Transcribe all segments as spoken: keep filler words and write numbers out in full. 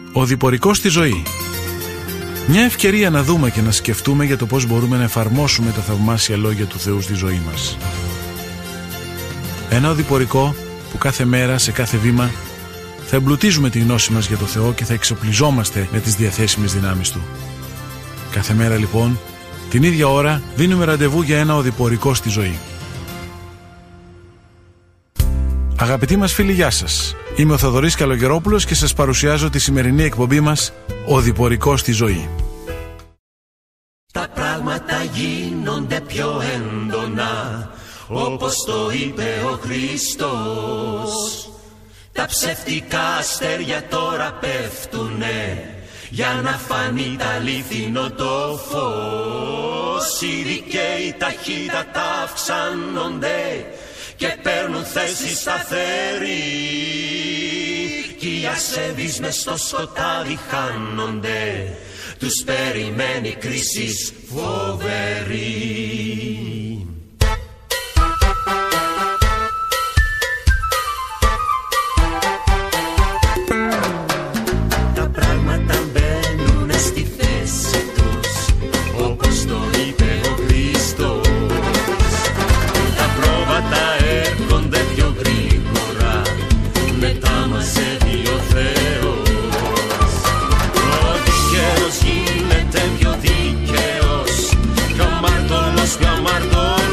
Ο διπορικός στη ζωή. Μια ευκαιρία να δούμε και να σκεφτούμε για το πώς μπορούμε να εφαρμόσουμε τα θαυμάσια λόγια του Θεού στη ζωή μας. Ένα οδηπορικό που κάθε μέρα, σε κάθε βήμα, θα εμπλουτίζουμε τη γνώση μας για το Θεό και θα εξοπλιζόμαστε με τις διαθέσιμες δυνάμεις Του. Κάθε μέρα λοιπόν, την ίδια ώρα, δίνουμε ραντεβού για ένα οδηπορικό στη ζωή. Αγαπητοί μας φίλοι, γεια σας. Είμαι ο Θοδωρής Καλογερόπουλος και σας παρουσιάζω τη σημερινή εκπομπή μας «Οδηπορικό στη ζωή». Τα πράγματα γίνονται πιο έντονα, όπως το είπε ο Χριστός. Τα ψευτικά αστέρια τώρα πέφτουνε, για να φανεί τα αλήθινο το φως. Οι δικαίοι ταχύτατα αυξάνονται και παίρνουν θέση σταθερή, κι οι ασεβείς μες στο σκοτάδι χάνονται. Τους περιμένει κρίση φοβερή. Τα πράγματα μπαίνουνε στη θέση τους, όπως το είπε ο Χριστός. Τα πρόβατα έρχονται πιο γρήγορα, μετά μαζεύει ο Θεός. Ο δικαίος γίνεται πιο δίκαιος, κι ο αμαρτωλός πιο αμαρτωλός.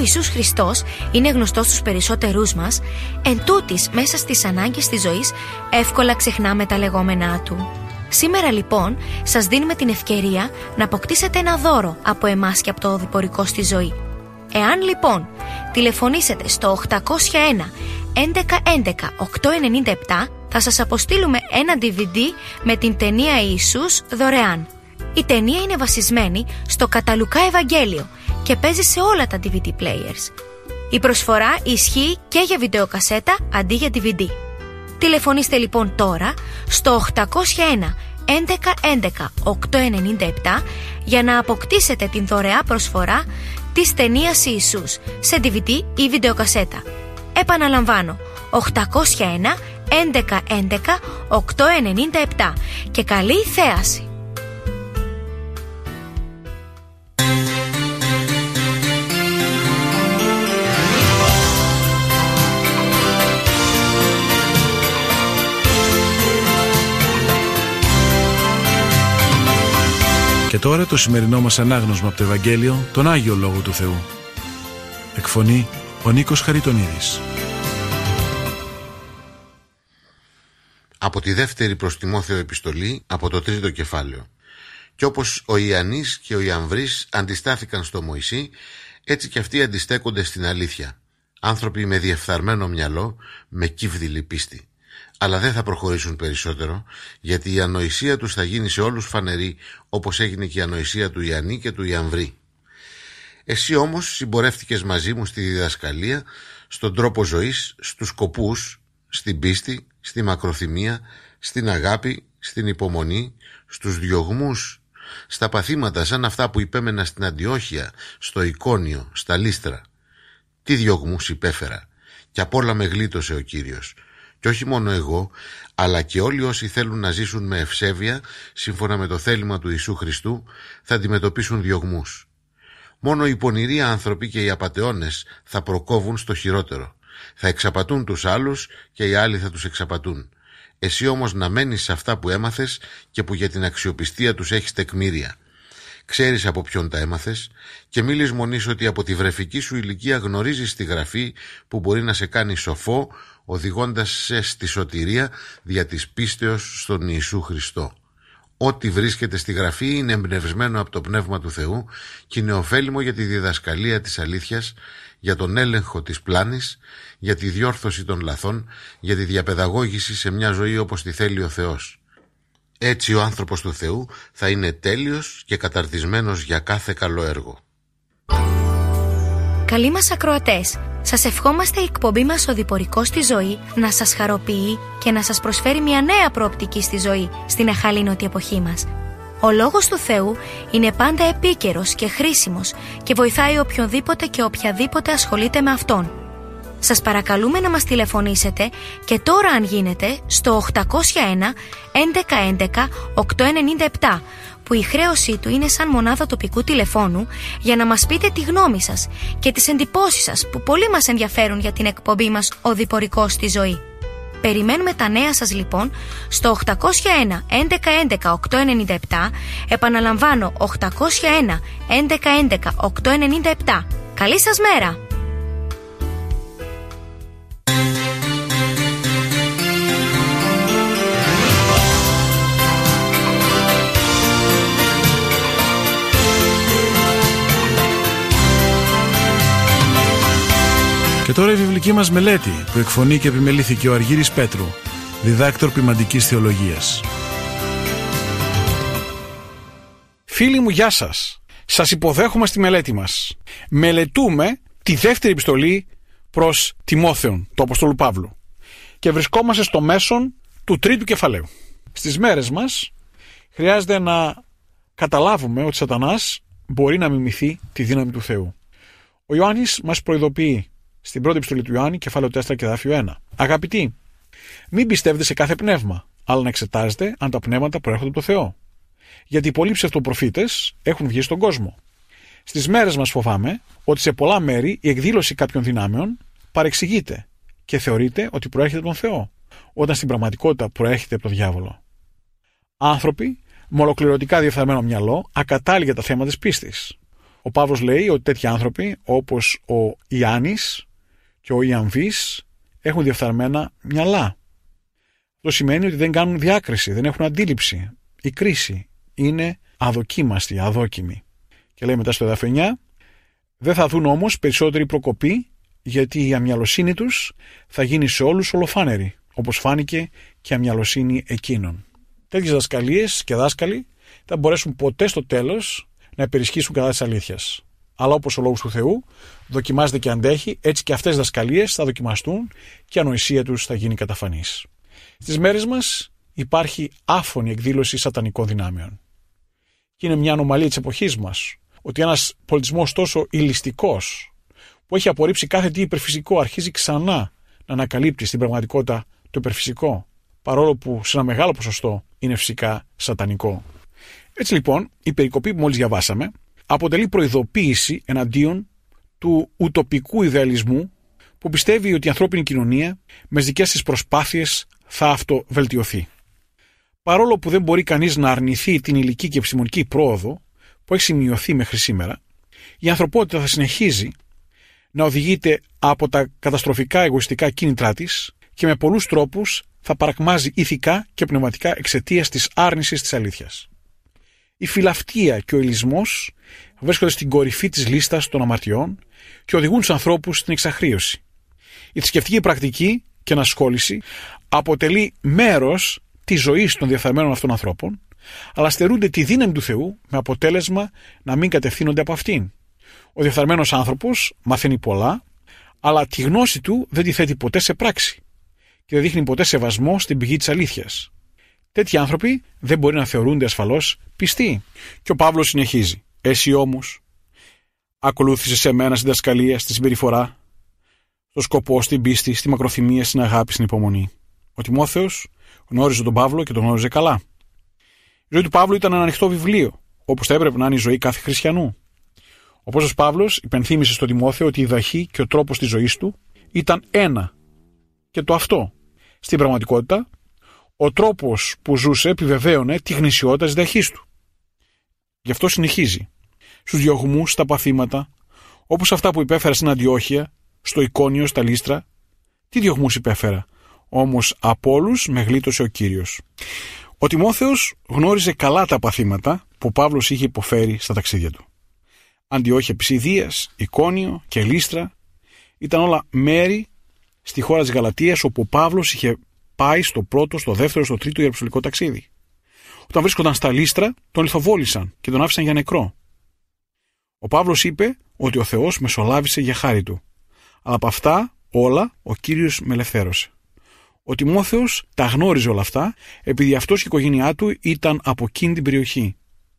Ιησούς Χριστός είναι γνωστός στους περισσότερούς μας, εν τούτης μέσα στις ανάγκες της ζωής εύκολα ξεχνάμε τα λεγόμενά Του. Σήμερα λοιπόν σας δίνουμε την ευκαιρία να αποκτήσετε ένα δώρο από εμάς και από το οδηπορικό στη ζωή. Εάν λοιπόν τηλεφωνήσετε στο οκτακόσια ένα έντεκα έντεκα οκτακόσια ενενήντα επτά, θα σας αποστείλουμε ένα ντι βι ντι με την ταινία Ιησούς δωρεάν. Η ταινία είναι βασισμένη στο κατά Λουκά Ευαγγέλιο και παίζει σε όλα τα ντι βι ντι players. Η προσφορά ισχύει και για βιντεοκασέτα αντί για ντι βι ντι. Τηλεφωνήστε λοιπόν τώρα στο οκτακόσια ένα έντεκα έντεκα οκτακόσια ενενήντα επτά για να αποκτήσετε την δωρεά προσφορά της ταινίας Ιησούς σε ντι βι ντι ή βιντεοκασέτα. Επαναλαμβάνω, οκτακόσια ένα έντεκα έντεκα οκτακόσια ενενήντα επτά και καλή θέαση! Και τώρα το σημερινό μας ανάγνωσμα από το Ευαγγέλιο, τον Άγιο Λόγο του Θεού. Εκφωνεί ο Νίκος Χαριτονίδης. Από τη δεύτερη προς Τιμόθεο επιστολή, από το τρίτο κεφάλαιο. Κι όπως ο Ιαννής και ο Ιαμβρής αντιστάθηκαν στο Μωυσή, έτσι κι αυτοί αντιστέκονται στην αλήθεια. Άνθρωποι με διεφθαρμένο μυαλό, με κύβδηλη πίστη. Αλλά δεν θα προχωρήσουν περισσότερο, γιατί η ανοησία τους θα γίνει σε όλους φανερή, όπως έγινε και η ανοησία του Ιαννή και του Ιαμβρή. Εσύ όμως συμπορεύτηκες μαζί μου στη διδασκαλία, στον τρόπο ζωής, στους σκοπούς, στην πίστη, στη μακροθυμία, στην αγάπη, στην υπομονή, στους διωγμούς, στα παθήματα σαν αυτά που υπέμενα στην Αντιόχεια, στο Εικόνιο, στα Λύστρα. Τι διωγμούς υπέφερα, κι απ' όλα με γλίτωσε ο Κύριος. Και όχι μόνο εγώ, αλλά και όλοι όσοι θέλουν να ζήσουν με ευσέβεια, σύμφωνα με το θέλημα του Ιησού Χριστού, θα αντιμετωπίσουν διωγμούς. Μόνο οι πονηροί άνθρωποι και οι απατεώνες θα προκόβουν στο χειρότερο. Θα εξαπατούν τους άλλους και οι άλλοι θα τους εξαπατούν. Εσύ όμως να μένεις σε αυτά που έμαθες και που για την αξιοπιστία τους έχεις τεκμήρια. Ξέρεις από ποιον τα έμαθες και μη λησμονείς ότι από τη βρεφική σου ηλικία γνωρίζεις τη Γραφή που μπορεί να σε κάνει σοφό, οδηγώντας σε στη σωτηρία δια της πίστεως στον Ιησού Χριστό. Ό,τι βρίσκεται στη Γραφή είναι εμπνευσμένο από το Πνεύμα του Θεού και είναι ωφέλιμο για τη διδασκαλία της αλήθειας, για τον έλεγχο της πλάνης, για τη διόρθωση των λαθών, για τη διαπαιδαγώγηση σε μια ζωή όπως τη θέλει ο Θεός. Έτσι ο άνθρωπος του Θεού θα είναι τέλειος και καταρτισμένος για κάθε καλό έργο. Καλοί μας ακροατές, σας ευχόμαστε η εκπομπή μας «Οδηπορικός στη ζωή» να σας χαροποιεί και να σας προσφέρει μια νέα προοπτική στη ζωή στην αχαλήνωτη εποχή μας. Ο Λόγος του Θεού είναι πάντα επίκαιρος και χρήσιμος και βοηθάει οποιονδήποτε και οποιαδήποτε ασχολείται με Αυτόν. Σας παρακαλούμε να μας τηλεφωνήσετε και τώρα αν γίνεται στο οκτακόσια ένα έντεκα έντεκα οκτακόσια ενενήντα επτά, που η χρέωσή του είναι σαν μονάδα τοπικού τηλεφώνου, για να μας πείτε τη γνώμη σας και τις εντυπώσεις σας που πολύ μας ενδιαφέρουν για την εκπομπή μας «Οδηπορικός στη ζωή». Περιμένουμε τα νέα σας λοιπόν στο οκτακόσια ένα έντεκα έντεκα οκτακόσια ενενήντα επτά, επαναλαμβάνω οκτακόσια ένα έντεκα έντεκα οκτακόσια ενενήντα επτά. Καλή σας μέρα! Και τώρα η βιβλική μας μελέτη που εκφωνεί και επιμελήθηκε ο Αργύρης Πέτρου, διδάκτορ ποιμαντικής θεολογίας. Φίλοι μου, γεια σας. Σας υποδέχομαι στη μελέτη μας. Μελετούμε τη δεύτερη επιστολή προς Τιμόθεον, του Αποστόλου Παύλου. Και βρισκόμαστε στο μέσον του τρίτου κεφαλαίου. Στις μέρες μας χρειάζεται να καταλάβουμε ότι Σατανάς μπορεί να μιμηθεί τη δύναμη του Θεού. Ο Ιωάννης μας προειδοποιεί στην πρώτη επιστολή του Ιωάννη, κεφάλαιο τέσσερα και εδάφιο ένα. Αγαπητοί, μην πιστεύετε σε κάθε πνεύμα, αλλά να εξετάζετε αν τα πνεύματα προέρχονται από το Θεό. Γιατί πολλοί ψευτοπροφήτες έχουν βγει στον κόσμο. Στις μέρες μας φοβάμαι ότι σε πολλά μέρη η εκδήλωση κάποιων δυνάμεων παρεξηγείται και θεωρείται ότι προέρχεται από τον Θεό, όταν στην πραγματικότητα προέρχεται από τον διάβολο. Άνθρωποι με ολοκληρωτικά διεφθαρμένο μυαλό, ακατάλληλοι για τα θέματα της πίστης. Ο Παύλος λέει ότι τέτοιοι άνθρωποι όπως ο Ιάννης και ο Ιαμβής έχουν διεφθαρμένα μυαλά. Αυτό σημαίνει ότι δεν κάνουν διάκριση, δεν έχουν αντίληψη. Η κρίση είναι αδοκίμαστοι, αδόκιμοι. Και λέει μετά στο εδάφιο εννιά, δεν θα δουν όμως περισσότερη προκοπή, γιατί η αμυαλοσύνη τους θα γίνει σε όλους ολοφάνερη, όπως φάνηκε και η αμυαλοσύνη εκείνων. Τέτοιες δασκαλίες και δάσκαλοι δεν μπορέσουν ποτέ στο τέλος να υπερισχύσουν κατά της αλήθειας. Αλλά όπως ο λόγος του Θεού δοκιμάζεται και αντέχει, έτσι και αυτές οι δασκαλίες θα δοκιμαστούν και η ανοησία τους θα γίνει καταφανής. Στις μέρες μας υπάρχει άφωνη εκδήλωση σατανικών δυνάμεων. Και είναι μια ανομαλία της εποχής μας, ότι ένας πολιτισμός τόσο ηλιστικός, που έχει απορρίψει κάθε τι υπερφυσικό, αρχίζει ξανά να ανακαλύπτει στην πραγματικότητα το υπερφυσικό, παρόλο που σε ένα μεγάλο ποσοστό είναι φυσικά σατανικό. Έτσι λοιπόν, η περικοπή που μόλις διαβάσαμε αποτελεί προειδοποίηση εναντίον του ουτοπικού ιδεαλισμού που πιστεύει ότι η ανθρώπινη κοινωνία με τις δικές της προσπάθειες θα αυτοβελτιωθεί. Παρόλο που δεν μπορεί κανείς να αρνηθεί την υλική και επιστημονική πρόοδο που έχει σημειωθεί μέχρι σήμερα, η ανθρωπότητα θα συνεχίζει να οδηγείται από τα καταστροφικά εγωιστικά κίνητρά της και με πολλούς τρόπους θα παρακμάζει ηθικά και πνευματικά εξαιτίας της άρνησης της αλήθειας. Η φιλαυτία και ο ελισμός βρίσκονται στην κορυφή της λίστας των αμαρτιών και οδηγούν τους ανθρώπους στην εξαχρίωση. Η θρησκευτική πρακτική και ανασχόληση αποτελεί μέρος της ζωής των διεφθαρμένων αυτών ανθρώπων, αλλά στερούνται τη δύναμη του Θεού με αποτέλεσμα να μην κατευθύνονται από αυτήν. Ο διεφθαρμένος άνθρωπος μαθαίνει πολλά, αλλά τη γνώση του δεν τη θέτει ποτέ σε πράξη και δεν δείχνει ποτέ σεβασμό στην πηγή της αλήθειας. Τέτοιοι άνθρωποι δεν μπορεί να θεωρούνται ασφαλώς πιστοί. Και ο Παύλος συνεχίζει. Εσύ όμως ακολούθησες σε μένα στην διδασκαλία, στη συμπεριφορά, στο σκοπό, στην πίστη, στη μακροθυμία, στην αγάπη, στην υπομονή. Ο Τιμόθεος γνώριζε τον Παύλο και τον γνώριζε καλά. Η ζωή του Παύλου ήταν ένα ανοιχτό βιβλίο, όπως θα έπρεπε να είναι η ζωή κάθε χριστιανού. Ο Απόστολος Παύλος υπενθύμησε στον Τιμόθεο ότι η δαχή και ο τρόπος της ζωής του ήταν ένα. Και το αυτό. Στην πραγματικότητα, ο τρόπος που ζούσε επιβεβαίωνε τη γνησιότητα της δαχής του. Γι' αυτό συνεχίζει. Στους διωγμούς, στα παθήματα, όπως αυτά που υπέφερα στην Αντιόχεια, στο Εικόνιο, στα Λύστρα. Τι διωγμούς υπέφερα, όμως από όλους με γλίτωσε ο Κύριος. Ο Τιμόθεος γνώριζε καλά τα παθήματα που ο Παύλος είχε υποφέρει στα ταξίδια του. Αντιόχεια Πισιδίας, Εικόνιο και Λύστρα ήταν όλα μέρη στη χώρα της Γαλατίας όπου ο Παύλος είχε πάει στο πρώτο, στο δεύτερο, στο τρίτο ιεροψολικό ταξίδι. Όταν βρίσκονταν στα Λύστρα, τον λιθοβόλησαν και τον άφησαν για νεκρό. Ο Παύλος είπε ότι ο Θεός μεσολάβησε για χάρη του. Αλλά από αυτά όλα ο Κύριος με ελευθέρωσε. Ο Τιμόθεος τα γνώριζε όλα αυτά, επειδή αυτός και η οικογένειά του ήταν από εκείνη την περιοχή.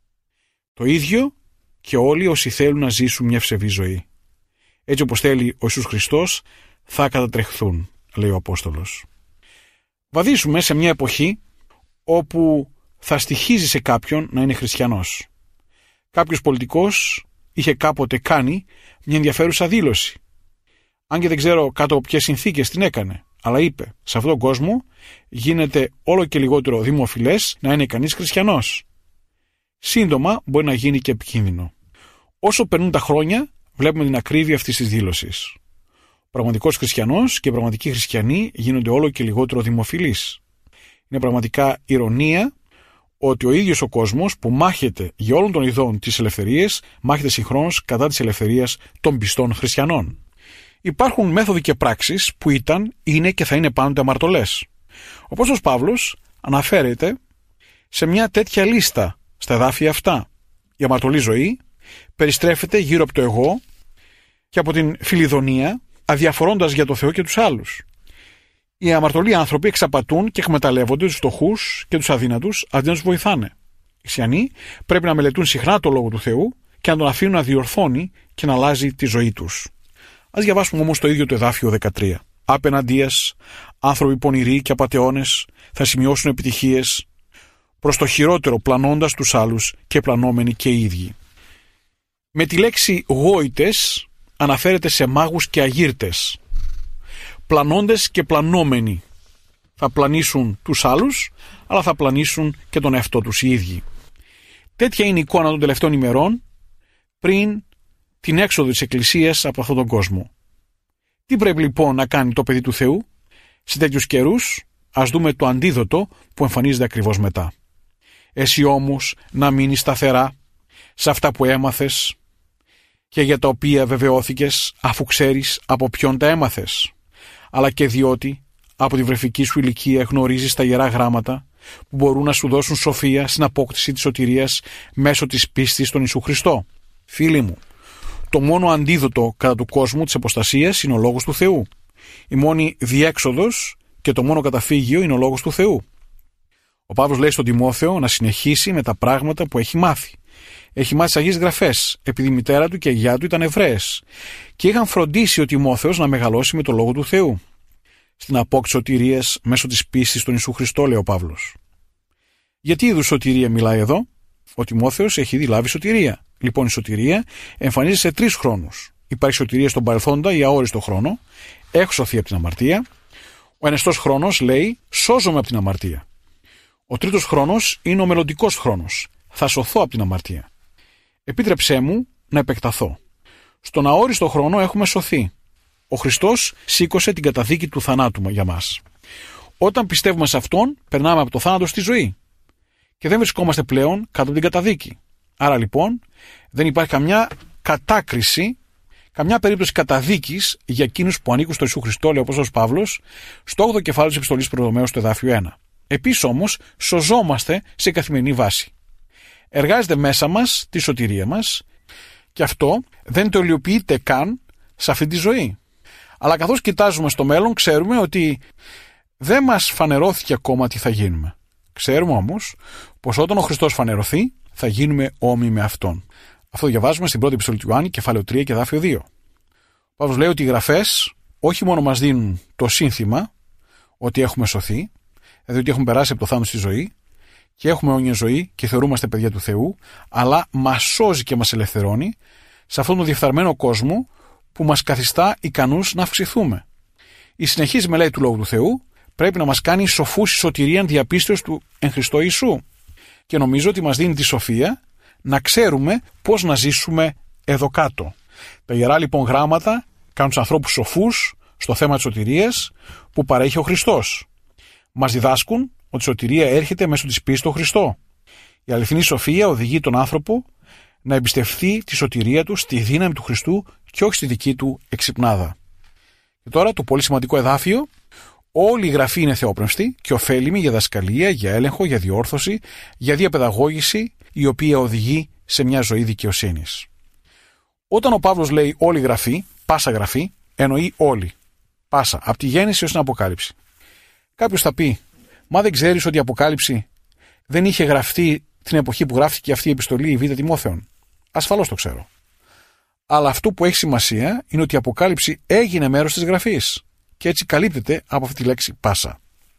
Το ίδιο και όλοι όσοι θέλουν να ζήσουν μια ευσεβή ζωή. Έτσι όπως θέλει ο Ιησούς Χριστός, θα κατατρεχθούν, λέει ο Απόστολος. Βαδίσουμε σε μια εποχή όπου θα στοιχίζει σε κάποιον να είναι χριστιανός. Κάποιος πολιτικός είχε κάποτε κάνει μια ενδιαφέρουσα δήλωση. Αν και δεν ξέρω κάτω από ποιες συνθήκες την έκανε, αλλά είπε, σε αυτόν τον κόσμο γίνεται όλο και λιγότερο δημοφιλές να είναι κανείς χριστιανός. Σύντομα μπορεί να γίνει και επικίνδυνο. Όσο περνούν τα χρόνια, βλέπουμε την ακρίβεια αυτής της δήλωσης. Ο πραγματικός χριστιανός και οι πραγματικοί χριστιανοί γίνονται όλο και λιγότερο δημοφιλείς. Είναι πραγματικά ηρωνία ότι ο ίδιος ο κόσμος που μάχεται για όλων των ειδών τις ελευθερίες, μάχεται συγχρόνως κατά της ελευθερίας των πιστών χριστιανών. Υπάρχουν μέθοδοι και πράξεις που ήταν, είναι και θα είναι πάντοτε αμαρτωλές. Ο Απόστολος Παύλος αναφέρεται σε μια τέτοια λίστα στα εδάφια αυτά. Η αμαρτωλή ζωή περιστρέφεται γύρω από το εγώ και από την φιλιδονία, αδιαφορώντας για το Θεό και τους άλλους. Οι αμαρτωλοί άνθρωποι εξαπατούν και εκμεταλλεύονται τους φτωχούς και τους αδύνατους αντί να τους βοηθάνε. Οι χριστιανοί πρέπει να μελετούν συχνά το λόγο του Θεού και να τον αφήνουν να διορθώνει και να αλλάζει τη ζωή τους. Ας διαβάσουμε όμως το ίδιο το εδάφιο δεκατρία. Απέναντίας, άνθρωποι πονηροί και απατεώνες θα σημειώσουν επιτυχίες, προς το χειρότερο πλανώντας τους άλλους και πλανόμενοι και οι ίδιοι. Με τη λέξη γόητες αναφέρεται σε μάγους και αγύρτες. Πλανώντες και πλανόμενοι θα πλανήσουν τους άλλους, αλλά θα πλανήσουν και τον εαυτό τους οι ίδιοι. Τέτοια είναι η εικόνα των τελευταίων ημερών πριν την έξοδο της Εκκλησίας από αυτόν τον κόσμο. Τι πρέπει λοιπόν να κάνει το παιδί του Θεού? Σε τέτοιους καιρούς ας δούμε το αντίδοτο που εμφανίζεται ακριβώς μετά. Εσύ όμως να μείνεις σταθερά σε αυτά που έμαθες και για τα οποία βεβαιώθηκες, αφού ξέρεις από ποιον τα έμαθες, αλλά και διότι από τη βρεφική σου ηλικία γνωρίζεις τα Ιερά Γράμματα που μπορούν να σου δώσουν σοφία στην απόκτηση της σωτηρίας μέσω της πίστης στον Ιησού Χριστό. Φίλοι μου, το μόνο αντίδοτο κατά του κόσμου της αποστασίας είναι ο Λόγος του Θεού. Η μόνη διέξοδος και το μόνο καταφύγιο είναι ο Λόγος του Θεού. Ο Παύλος λέει στον Τιμόθεο να συνεχίσει με τα πράγματα που έχει μάθει. Έχει μάθει τις Αγίες Γραφές, επειδή η μητέρα του και η γιαγιά του ήταν Εβραίες και είχαν φροντίσει ο Τιμόθεος να μεγαλώσει με το Λόγο του Θεού. Στην απόκτηση σωτηρίας μέσω της πίστης στον Ιησού Χριστό, λέει ο Παύλος. Γιατί είδους σωτηρία μιλάει εδώ? Ο Τιμόθεος έχει ήδη λάβει σωτηρία. Λοιπόν, η σωτηρία εμφανίζεται σε τρεις χρόνους. Υπάρχει σωτηρία στον παρελθόντα ή αόριστο χρόνο. Έχω σωθεί από την αμαρτία. Ο ενεστός χρόνος λέει σώζομαι από την αμαρτία. Ο τρίτος χρόνος είναι ο μελλοντικός χρόνος. Θα σωθώ από την αμαρτία. Επίτρεψέ μου να επεκταθώ. Στον αόριστο χρόνο έχουμε σωθεί. Ο Χριστός σήκωσε την καταδίκη του θανάτου για μας. Όταν πιστεύουμε σε Αυτόν, περνάμε από το θάνατο στη ζωή. Και δεν βρισκόμαστε πλέον κάτω από την καταδίκη. Άρα λοιπόν, δεν υπάρχει καμιά κατάκριση, καμιά περίπτωση καταδίκης για εκείνους που ανήκουν στο Ιησού Χριστό, λέει ο Απόστολος Παύλος, στο όγδοο κεφάλαιο της Επιστολής προς Ρωμαίους, στο εδάφιο ένα. Επίσης όμως, σωζόμαστε σε καθημερινή βάση. Εργάζεται μέσα μας τη σωτηρία μας και αυτό δεν το υλοποιείται καν σε αυτή τη ζωή. Αλλά καθώς κοιτάζουμε στο μέλλον, ξέρουμε ότι δεν μας φανερώθηκε ακόμα τι θα γίνουμε. Ξέρουμε όμως πως όταν ο Χριστός φανερωθεί, θα γίνουμε όμοιοι με Αυτόν. Αυτό διαβάζουμε στην πρώτη επιστολή του Ιωάννη, κεφάλαιο τρία και εδάφιο δύο. Ο Παύλος λέει ότι οι Γραφές όχι μόνο μας δίνουν το σύνθημα ότι έχουμε σωθεί, δηλαδή ότι έχουμε περάσει από το θάνατο στη ζωή και έχουμε αιώνια ζωή και θεωρούμαστε παιδιά του Θεού, αλλά μας σώζει και μας ελευθερώνει σε αυτόν τον διεφθαρμένο κόσμο που μας καθιστά ικανούς να αυξηθούμε. Η συνεχής μελέτη του Λόγου του Θεού πρέπει να μας κάνει σοφούς σωτηρίαν διαπίστεως του εν Χριστώ Ιησού. Και νομίζω ότι μας δίνει τη σοφία να ξέρουμε πώς να ζήσουμε εδώ κάτω. Τα Ιερά λοιπόν Γράμματα κάνουν τους ανθρώπους σοφούς στο θέμα της σωτηρίας που παρέχει ο Χριστός. Μας διδάσκουν ότι η σωτηρία έρχεται μέσω της πίστης στο Χριστό. Η αληθινή σοφία οδηγεί τον άνθρωπο να εμπιστευτεί τη σωτηρία του στη δύναμη του Χριστού και όχι στη δική του εξυπνάδα. Και τώρα το πολύ σημαντικό εδάφιο. Όλη η Γραφή είναι θεόπνευστη και ωφέλιμη για δασκαλία, για έλεγχο, για διόρθωση, για διαπαιδαγώγηση, η οποία οδηγεί σε μια ζωή δικαιοσύνης. Όταν ο Παύλος λέει όλη η Γραφή, πάσα Γραφή, εννοεί όλη. Πάσα, από τη Γέννηση ως την Αποκάλυψη. Κάποιος θα πει, μα δεν ξέρεις ότι η Αποκάλυψη δεν είχε γραφτεί την εποχή που γράφτηκε αυτή η επιστολή, η Β' Τιμόθεων? Ασφαλώς το ξέρω. Αλλά αυτό που έχει σημασία είναι ότι η Αποκάλυψη έγινε μέρος της Γραφής. Και έτσι καλύπτεται από αυτή τη λέξη πάσα.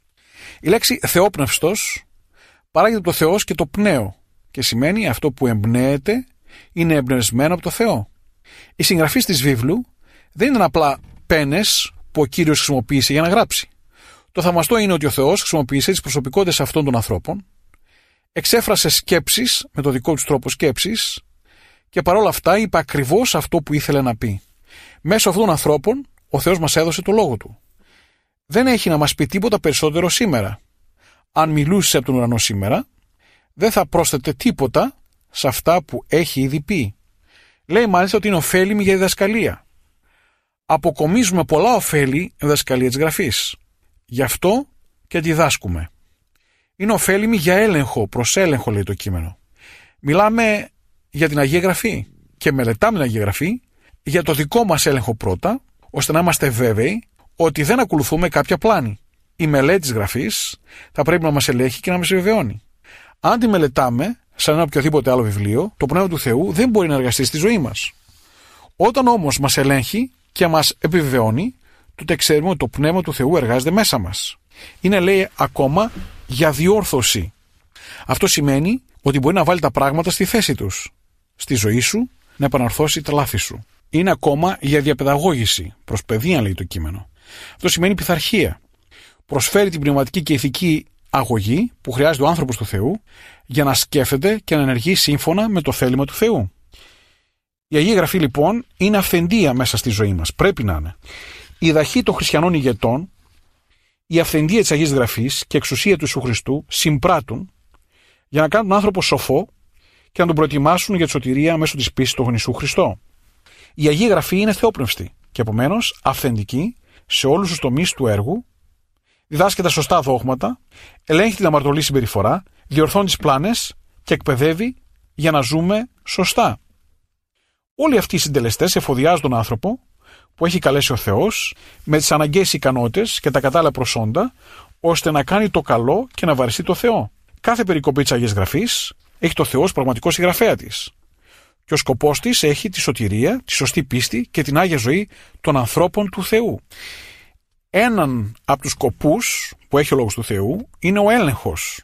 Η λέξη θεόπνευστος παράγεται από το Θεός και το πνέο και σημαίνει αυτό που εμπνέεται είναι εμπνευσμένο από το Θεό. Οι συγγραφείς της βίβλου δεν ήταν απλά πένες που ο Κύριος χρησιμοποίησε για να γράψει. Το θαυμαστό είναι ότι ο Θεός χρησιμοποίησε τις προσωπικότητες αυτών των ανθρώπων, εξέφρασε σκέψεις με το δικό του τρόπο σκέψης και παρόλα αυτά είπε ακριβώς αυτό που ήθελε να πει. Μέσω αυτών των ανθρώπων ο Θεός μας έδωσε το λόγο του. Δεν έχει να μας πει τίποτα περισσότερο σήμερα. Αν μιλούσε από τον ουρανό σήμερα, δεν θα πρόσθετε τίποτα σε αυτά που έχει ήδη πει. Λέει μάλιστα ότι είναι ωφέλιμη για διδασκαλία. Αποκομίζουμε πολλά ωφέλη διδασκαλία της Γραφής. Γι' αυτό και διδάσκουμε. Είναι ωφέλιμη για έλεγχο, προς έλεγχο λέει το κείμενο. Μιλάμε για την Αγία Γραφή και μελετάμε την Αγία Γραφή για το δικό μας έλεγχο πρώτα, ώστε να είμαστε βέβαιοι ότι δεν ακολουθούμε κάποια πλάνη. Η μελέτη της Γραφής θα πρέπει να μας ελέγχει και να μας βεβαιώνει. Αν τη μελετάμε, σαν ένα οποιοδήποτε άλλο βιβλίο, το Πνεύμα του Θεού δεν μπορεί να εργαστεί στη ζωή μας. Όταν όμως μας ελέγχει και μας επιβεβαιώνει, τότε ξέρουμε ότι το Πνεύμα του Θεού εργάζεται μέσα μας. Είναι, λέει, ακόμα για διόρθωση. Αυτό σημαίνει ότι μπορεί να βάλει τα πράγματα στη θέση τους. Στη ζωή σου να επαναρθώσει τα λάθη σου. Είναι ακόμα για διαπαιδαγώγηση, προς παιδεία λέει το κείμενο. Αυτό σημαίνει πειθαρχία. Προσφέρει την πνευματική και ηθική αγωγή που χρειάζεται ο άνθρωπος του Θεού για να σκέφτεται και να ενεργεί σύμφωνα με το θέλημα του Θεού. Η Αγία Γραφή λοιπόν είναι αυθεντία μέσα στη ζωή μας. Πρέπει να είναι. Η δαχή των χριστιανών ηγετών, η αυθεντία της Αγίας Γραφής και εξουσία του Ιησού Χριστού συμπράττουν για να κάνουν τον άνθρωπο σοφό και να τον προετοιμάσουν για τη σωτηρία μέσω της πίστης στον Ιησού Χριστό. Η Αγία Γραφή είναι θεόπνευστη και επομένως αυθεντική σε όλους τους τομείς του έργου, διδάσκει τα σωστά δόγματα, ελέγχει την αμαρτωλή συμπεριφορά, διορθώνει τις πλάνες και εκπαιδεύει για να ζούμε σωστά. Όλοι αυτοί οι συντελεστές εφοδιάζουν τον άνθρωπο που έχει καλέσει ο Θεός με τις αναγκαίες ικανότητες και τα κατάλληλα προσόντα, ώστε να κάνει το καλό και να βαριστεί το Θεό. Κάθε περικοπή της Αγίας Γραφής έχει το Θεό ως πραγματικό συγγραφέα της. Και ο σκοπός της έχει τη σωτηρία, τη σωστή πίστη και την Άγια ζωή των ανθρώπων του Θεού. Έναν από τους σκοπούς που έχει ο Λόγος του Θεού είναι ο έλεγχος.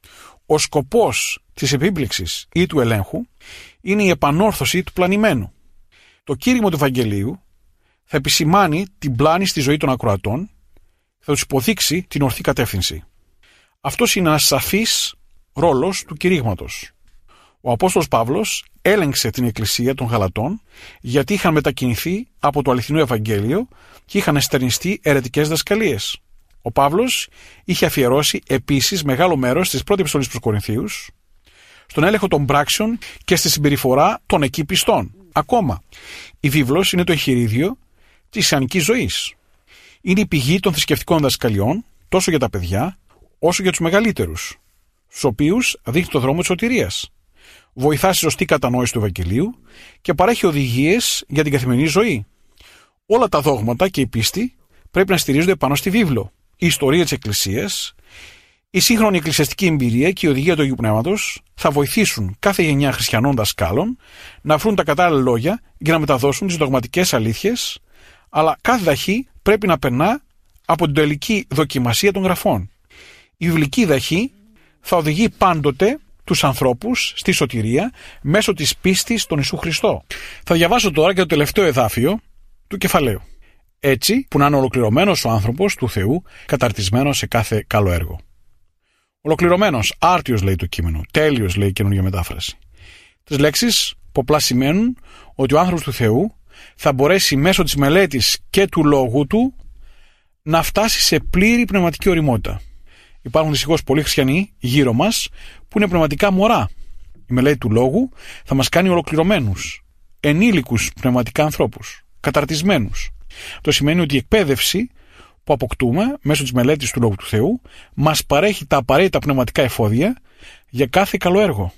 Ο σκοπός της επίπληξης ή του ελέγχου είναι η επανόρθωση του πλανημένου. Το κήρυγμα του Ευαγγελίου θα επισημάνει την πλάνη στη ζωή των ακροατών, θα τους υποδείξει την ορθή κατεύθυνση. Αυτός είναι ένας σαφής ρόλος του κηρύγματος. Ο Απόστολος Παύλος έλεγξε την εκκλησία των Γαλατών γιατί είχαν μετακινηθεί από το αληθινό Ευαγγέλιο και είχαν εστερνιστεί αιρετικές δασκαλίες. Ο Παύλος είχε αφιερώσει επίσης μεγάλο μέρος της πρώτης επιστολής προς Κορινθίους στον έλεγχο των πράξεων και στη συμπεριφορά των εκεί πιστών. Ακόμα, η βίβλος είναι το εγχειρίδιο της χριστιανικής ζωής. Είναι η πηγή των θρησκευτικών δασκαλιών τόσο για τα παιδιά όσο για τους μεγαλύτερους, στους οποίους δείχνει το δρόμο της σωτηρίας. Βοηθά στη σωστή κατανόηση του Ευαγγελίου και παρέχει οδηγίες για την καθημερινή ζωή. Όλα τα δόγματα και η πίστη πρέπει να στηρίζονται πάνω στη βίβλο. Η ιστορία της Εκκλησίας, η σύγχρονη εκκλησιαστική εμπειρία και η οδηγία του Αγίου Πνεύματος θα βοηθήσουν κάθε γενιά χριστιανών δασκάλων να βρουν τα κατάλληλα λόγια για να μεταδώσουν τις δογματικές αλήθειες, αλλά κάθε δαχή πρέπει να περνά από την τελική δοκιμασία των γραφών. Η βιβλική δαχή θα οδηγεί πάντοτε τους ανθρώπους στη σωτηρία μέσω της πίστης στον Ιησού Χριστό. Θα διαβάσω τώρα και το τελευταίο εδάφιο του κεφαλαίου. Έτσι που να είναι ολοκληρωμένος ο άνθρωπος του Θεού, καταρτισμένος σε κάθε καλό έργο. Ολοκληρωμένος, άρτιος λέει το κείμενο, τέλειος λέει η καινούργια μετάφραση. Τις λέξεις που απλά σημαίνουν ότι ο άνθρωπος του Θεού θα μπορέσει μέσω της μελέτης και του λόγου του να φτάσει σε πλήρη πνευματική ωριμότητα. Υπάρχουν δυστυχώς πολλοί χριστιανοί γύρω μας που είναι πνευματικά μωρά. Η μελέτη του λόγου θα μας κάνει ολοκληρωμένους, ενήλικους πνευματικά ανθρώπους, καταρτισμένους. Αυτό σημαίνει ότι η εκπαίδευση που αποκτούμε μέσω της μελέτης του Λόγου του Θεού μας παρέχει τα απαραίτητα πνευματικά εφόδια για κάθε καλό έργο.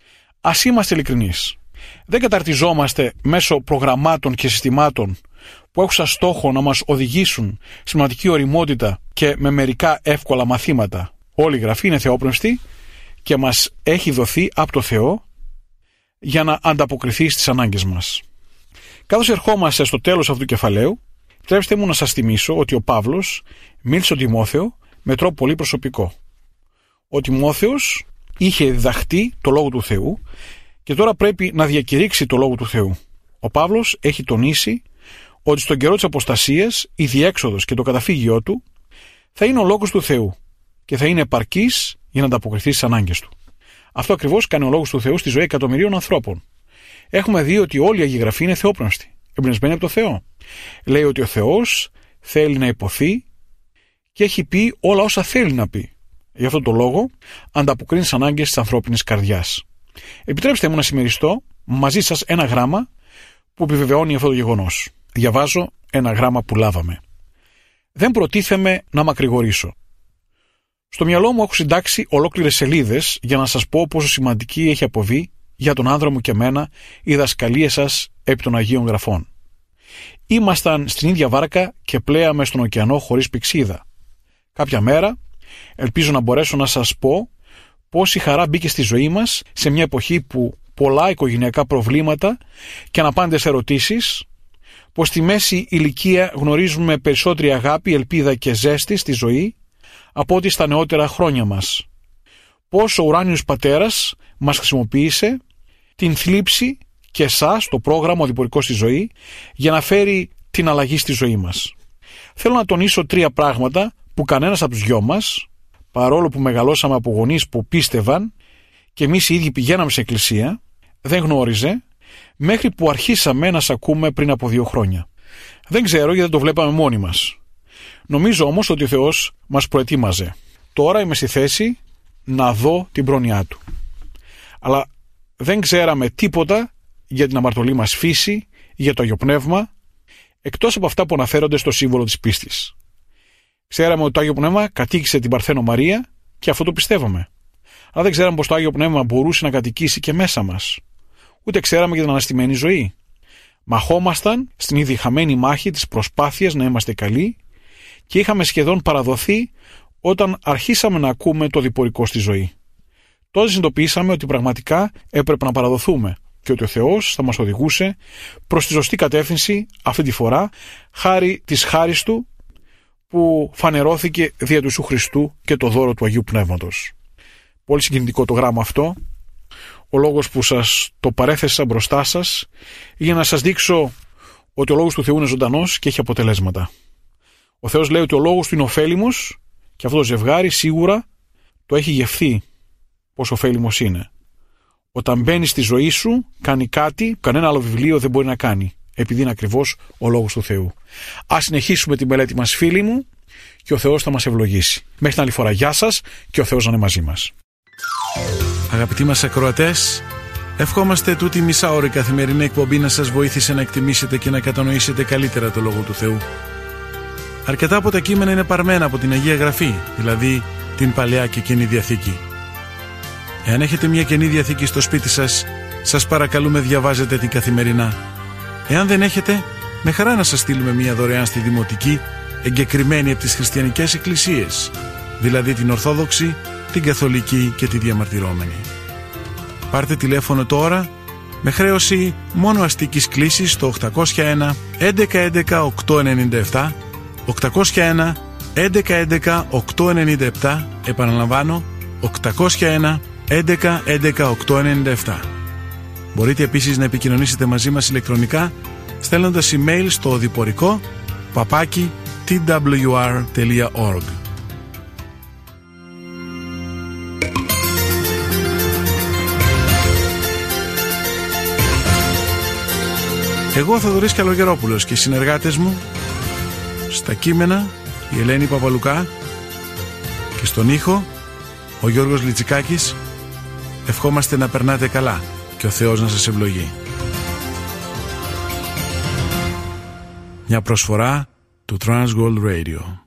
Ας είμαστε ειλικρινείς. Δεν καταρτιζόμαστε μέσω προγραμμάτων και συστημάτων που έχουν σαν στόχο να μας οδηγήσουν στη πνευματική ωριμότητα και με μερικά εύκολα μαθήματα. Όλη η Γραφή είναι θεόπνευστη και μας έχει δοθεί από το Θεό για να ανταποκριθεί στις ανάγκες μας. Καθώς ερχόμαστε στο τέλος αυτού του κεφαλαίου, επιτρέψτε μου να σας θυμίσω ότι ο Παύλος μίλησε στον Τιμόθεο με τρόπο πολύ προσωπικό. Ο Τιμόθεος είχε διδαχτεί το Λόγο του Θεού και τώρα πρέπει να διακηρύξει το Λόγο του Θεού. Ο Παύλος έχει τονίσει ότι στον καιρό της αποστασίας η διέξοδος και το καταφύγιό του θα είναι ο Λόγος του Θεού και θα είναι επαρκής για να ανταποκριθεί στις ανάγκες του. Αυτό ακριβώς κάνει ο Λόγος του Θεού στη ζωή εκατομμυρίων ανθρώπων. Έχουμε δει ότι όλη η Αγία Γραφή είναι θεόπνευστη, εμπνευσμένη από το Θεό. Λέει ότι ο Θεός θέλει να υποθεί και έχει πει όλα όσα θέλει να πει. Γι' αυτόν τον λόγο ανταποκρίνει τις ανάγκες της ανθρώπινης καρδιάς. Επιτρέψτε μου να συμμεριστώ μαζί σας ένα γράμμα που επιβεβαιώνει αυτό το γεγονός. Διαβάζω ένα γράμμα που λάβαμε. Δεν προτίθεμαι να μακρηγορήσω. Στο μυαλό μου έχω συντάξει ολόκληρες σελίδες για να σας πω πόσο σημαντική έχει αποβεί για τον άνδρα μου και μένα η δασκαλία σας επί των Αγίων Γραφών. Ήμασταν στην ίδια βάρκα και πλέαμε στον ωκεανό χωρίς πηξίδα. Κάποια μέρα ελπίζω να μπορέσω να σας πω πόση χαρά μπήκε στη ζωή μας σε μια εποχή που πολλά οικογενειακά προβλήματα και αναπάντες ερωτήσεις, πως στη μέση ηλικία γνωρίζουμε περισσότερη αγάπη, ελπίδα και ζέστη στη ζωή από ό,τι στα νεότερα χρόνια μας. Πως ο ουράνιος πατέρας μας χρησιμοποίησε την θλίψη και εσάς το πρόγραμμα οδηπορικό στη ζωή για να φέρει την αλλαγή στη ζωή μας. Θέλω να τονίσω τρία πράγματα που κανένας από τους δυο μας, παρόλο που μεγαλώσαμε από γονείς που πίστευαν και εμείς οι ίδιοι πηγαίναμε σε εκκλησία, δεν γνώριζε μέχρι που αρχίσαμε να σ' ακούμε πριν από δύο χρόνια. Δεν ξέρω γιατί δεν το βλέπαμε μόνοι μας. Νομίζω όμως ότι ο Θεός μας προετοίμαζε. Τώρα είμαι στη θέση να δω την πρόνοιά Του. Αλλά δεν ξέραμε τίποτα για την αμαρτωλή μας φύση, για το Άγιο Πνεύμα, εκτός από αυτά που αναφέρονται στο σύμβολο της πίστης. Ξέραμε ότι το Άγιο Πνεύμα κατοίκησε την Παρθένο Μαρία και αυτό το πιστεύαμε. Αλλά δεν ξέραμε πως το Άγιο Πνεύμα μπορούσε να κατοικήσει και μέσα μας. Ούτε ξέραμε για την αναστημένη ζωή. Μαχόμασταν στην ήδη χαμένη μάχη της προσπάθειας να είμαστε καλοί και είχαμε σχεδόν παραδοθεί όταν αρχίσαμε να ακούμε το διπορικό στη ζωή. Τότε συνειδητοποιήσαμε ότι πραγματικά έπρεπε να παραδοθούμε και ότι ο Θεός θα μας οδηγούσε προς τη σωστή κατεύθυνση αυτή τη φορά, χάρη της χάρης Του που φανερώθηκε δια του Ιησού Χριστού και το δώρο του Αγίου Πνεύματος. Πολύ συγκινητικό το γράμμα αυτό. Ο λόγος που σας το παρέθεσα μπροστά σας για να σας δείξω ότι ο λόγος του Θεού είναι ζωντανός και έχει αποτελέσματα. Ο Θεός λέει ότι ο λόγος του είναι ωφέλιμος και αυτό το ζευγάρι σίγουρα το έχει γευθεί πως ωφέλιμος είναι. Όταν μπαίνει στη ζωή σου, κάνει κάτι που κανένα άλλο βιβλίο δεν μπορεί να κάνει, επειδή είναι ακριβώς ο λόγος του Θεού. Ας συνεχίσουμε την μελέτη μας, φίλοι μου, και ο Θεός θα μας ευλογήσει. Μέχρι την άλλη φορά, γεια σας και ο Θεός να είναι μαζί μας. Αγαπητοί μας ακροατές, ευχόμαστε τούτη μισά ώρα η καθημερινή εκπομπή να σας βοήθησε να εκτιμήσετε και να κατανοήσετε καλύτερα το Λόγο του Θεού. Αρκετά από τα κείμενα είναι παρμένα από την Αγία Γραφή, δηλαδή την Παλαιά και Καινή Διαθήκη. Εάν έχετε μια Καινή Διαθήκη στο σπίτι σας, σας παρακαλούμε διαβάζετε την καθημερινά. Εάν δεν έχετε, με χαρά να σας στείλουμε μια δωρεάν στη Δημοτική, εγκεκριμένη από τις χριστιανικές εκκλησίες, δηλαδή την Ορθόδοξη, την Καθολική και τη Διαμαρτυρόμενη. Πάρτε τηλέφωνο τώρα με χρέωση μόνο αστικής κλήσης στο οκτακόσια ένα έντεκα έντεκα οκτακόσια ενενήντα επτά, οκτακόσια ένα έντεκα έντεκα οκτακόσια ενενήντα επτά, επαναλαμβάνω οκτακόσια ένα έντεκα έντεκα οκτακόσια ενενήντα επτά. Μπορείτε επίσης να επικοινωνήσετε μαζί μας ηλεκτρονικά στέλνοντας email στο οδηπορικό παπάκι τι ντάμπλιου αρ τελεία org. Εγώ, Θοδωρής Καλογερόπουλος, και οι συνεργάτες μου στα κείμενα η Ελένη Παπαλουκά και στον ήχο ο Γιώργος Λιτσικάκης, ευχόμαστε να περνάτε καλά και ο Θεός να σας ευλογεί. Μια προσφορά του Transworld Radio.